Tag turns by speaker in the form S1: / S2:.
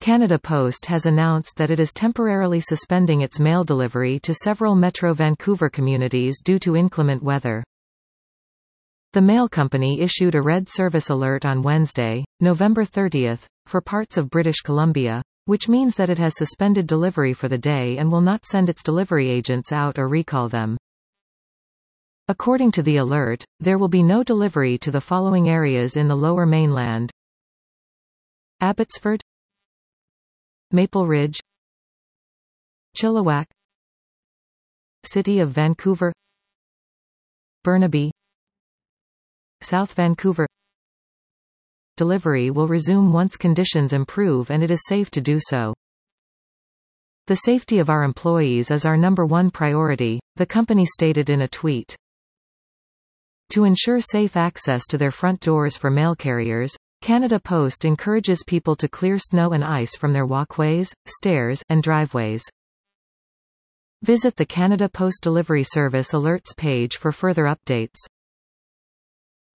S1: Canada Post has announced that it is temporarily suspending its mail delivery to several Metro Vancouver communities due to inclement weather. The mail company issued a red service alert on Wednesday, November 30, for parts of British Columbia, which means that it has suspended delivery for the day and will not send its delivery agents out or recall them. According to the alert, there will be no delivery to the following areas in the Lower Mainland: Abbotsford, Maple Ridge, Chilliwack, City of Vancouver, Burnaby, South Vancouver. Delivery will resume once conditions improve and it is safe to do so. The safety of our employees is our number one priority, the company stated in a tweet. To ensure safe access to their front doors for mail carriers, Canada Post encourages people to clear snow and ice from their walkways, stairs, and driveways. Visit the Canada Post Delivery Service Alerts page for further updates.